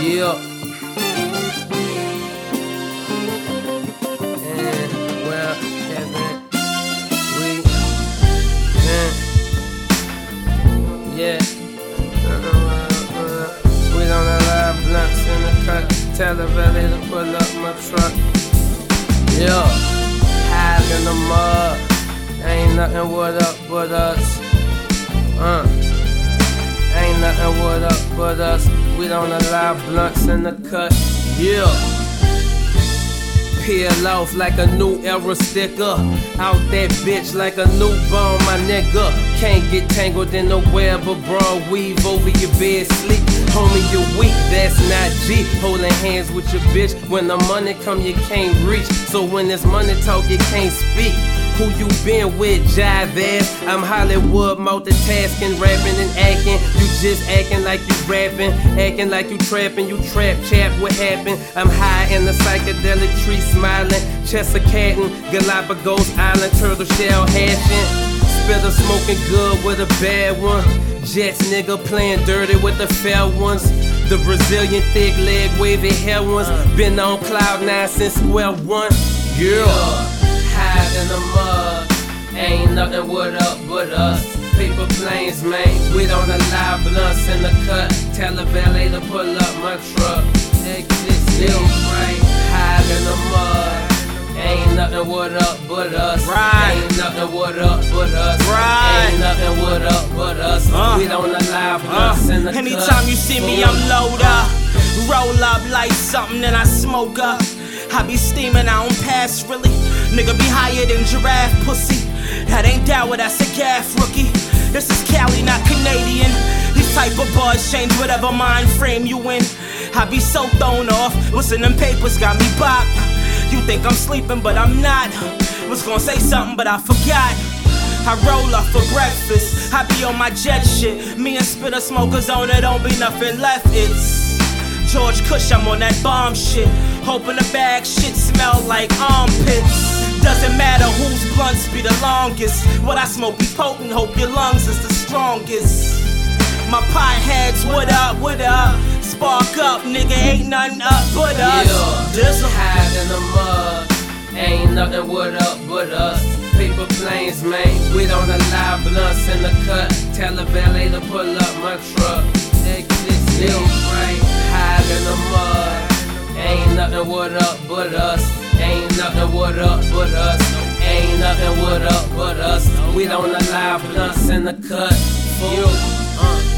Yeah. And well, haven't we been? Yeah. We don't allow blunts in the cut. Tell the valet to pull up my truck. Yeah. Hide in the mud. Ain't nothing what up but us. Ain't nothing what up but us. We don't allow blunts in the cut. Yeah. Peel off like a new era sticker. Out that bitch like a newborn, my nigga. Can't get tangled in the web of broad weave over your bed sleep. Homie, you weak, that's not G. Holding hands with your bitch. When the money come, you can't reach. So when there's money talk, you can't speak. Who you been with, jive ass? I'm Hollywood, multitasking, rapping and acting. You just acting like you rapping, acting like you trapping. You trap chap, what happened? I'm high in the psychedelic tree, smiling, Chesapeake, Galapagos Island, turtle shell hashing. Spitter smoking good with a bad one. Jets nigga playing dirty with the fair ones. The Brazilian thick leg, wavy hair ones. Been on cloud 9 since square one. Yeah. Hide in the mud, ain't nothing what up but us. Paper planes, man, we don't allow blunts in the cut. Tell the valet to pull up my truck. Exit still right. Hide in the mud, ain't nothing what up but us. Right. Ain't nothing what up but us. Right. Ain't nothing what up but us. We don't allow blunts in the cut. Anytime you see me, I'm load up. Roll up, light something, and I smoke up. I be steaming, I don't pass really. Nigga be higher than giraffe pussy. That ain't Dower, that's a gaff rookie. This is Cali, not Canadian. These type of bars change whatever mind frame you in. I be so thrown off. What's in them papers got me bop. You think I'm sleeping, but I'm not. Was gonna say something, but I forgot. I roll up for breakfast. I be on my jet shit. Me and Spitter smokers on it, don't be nothing left. It's George Kush, I'm on that bomb shit. Hoping the bag shit smell like armpits. Doesn't matter whose blunts be the longest. What I smoke be potent, hope your lungs is the strongest. My pot heads, what up, what up? Spark up, nigga, ain't nothing up but us. This hide in the mud, ain't nothing what up but us. Paper planes, man, we don't allow blunts in the cut. Tell the valet to pull up my truck. Exit still right. Hide in the mud, ain't nothing what up but us. Ain't nothing what up but us. Ain't nothing what up but us. We don't allow blunts in the cut. You.